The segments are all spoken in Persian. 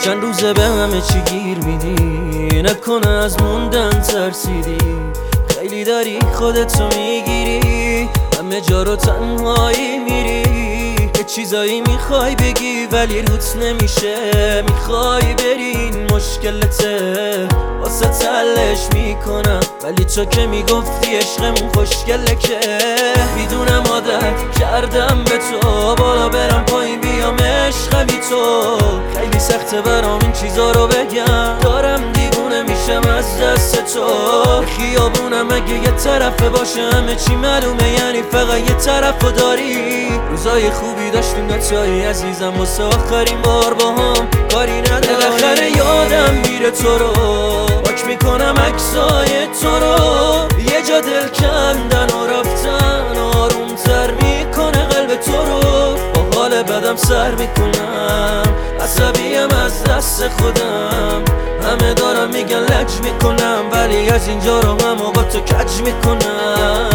چند روزه به همه چی گیر میدی، نکنه از موندن ترسیدی. خیلی داری خودتو میگیری، همه جا رو تنهایی میری. یه چیزایی میخوای بگی ولی روت نمیشه، میخوای برین مشکلته، واسه تلش میکنم. ولی تو که میگفتی عشقمون خوشگله که میدونم عادت کردم به تو، بالا برم پایین بیام عشق بی تو. خیلی سخته برام این چیزا رو بگم، دارم دیوونه میشم از دست تو. خیابونم اگه یه طرفه باشه همه چی معلومه، یعنی فقط یه طرفو داری. روزای خوبی داشتیم نتایی عزیزم، واسه آخرین بار با هم کاری نداری. بالاخره یادم میره تو رو، پاک میکنم عکسای تو رو. یه جا دل کندن و رفتن آرومتر میکنه قلب تو رو. با حال بدم سر میکنم، عصبیم از دست خودم. همه دارم میگن لج میکنم، ولی از اینجا رو هم با تو کج میکنم.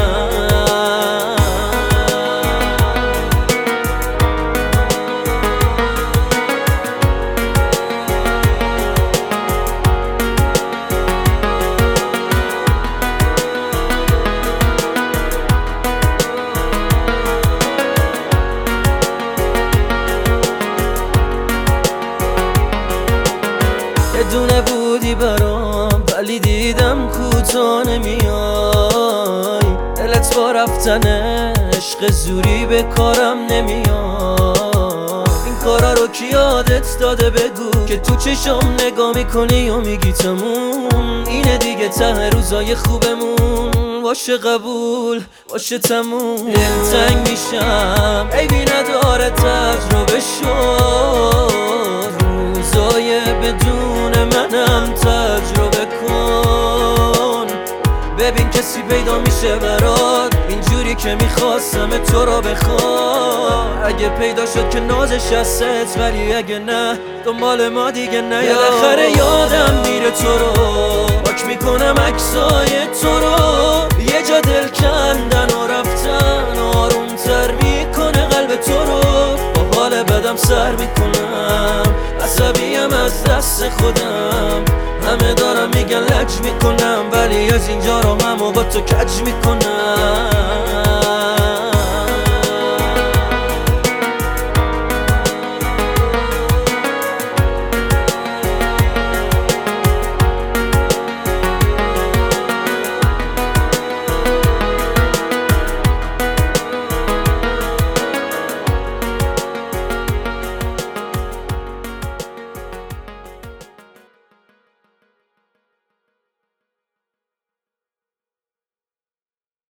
یه دونه بودی برام ولی دیدم کوتا نمیای. دلت با رفتن عشق زوری به کارم نمیای. این کارا رو کی یادت داده بگو، که تو چشم نگاه میکنی و میگی تموم. اینه دیگه ته روزای خوبمون، باشه قبول باشه تموم. دلتنگ میشم عیبی نداره تجربه شد، روزای بدون منم تجربه کن. ببین کسی پیدا میشه برات اینجوری که میخواستم تو رو بخواد. اگه پیدا شد که نازش هست، ولی اگه نه دنبال ما دیگه نه. بالاخره یادم میره تو رو، پاک میکنم عکسای تو رو. یه جا دل کندن و رفتن آرومتر میکنه قلب تو رو. با حال بدم سر میکنم، عصبیم از دست خودم. همه دارم میگن لج میکنم، ولی از اینجا رو هم با تو کج میکنم.